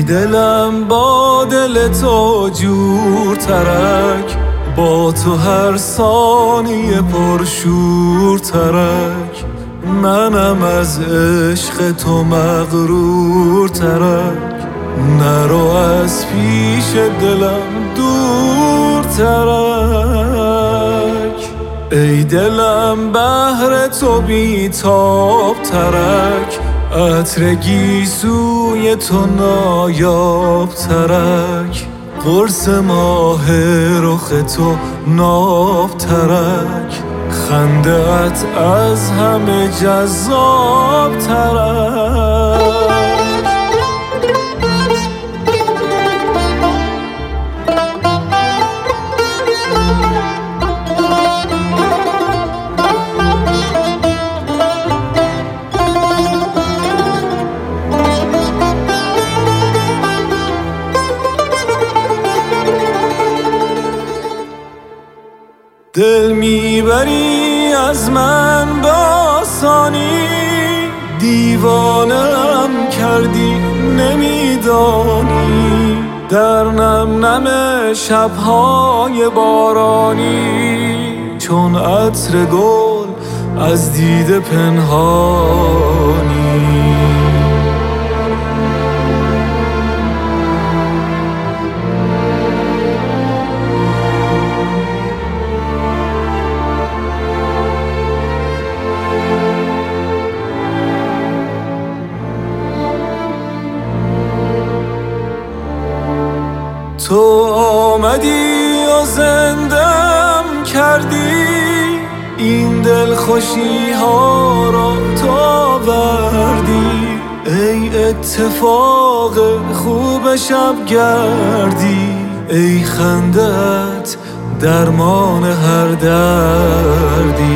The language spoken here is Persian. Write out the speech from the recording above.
دلم با دل تو جورترک، با تو هر ثانیه پرشورترک. منم از عشق تو مغرورترک، نرو از پیش دلم دورترک. ای دلم بهر تو بیتاب ترک، عطر گیسوی تو نایاب ترک. قرص ماه رخ تو ناب ترک، خنده ات از همه جذاب ترک. دل میبری از من با آسانی، دیوانم کردی نمیدانی. در نم نم شبهای بارانی، چون عطر گل از دیده پنهانی. تو آمدی و زندم کردی، این دلخوشی ها را تو آوردی. ای اتفاق خوب شبگردی، ای خندت درمان هر دردی.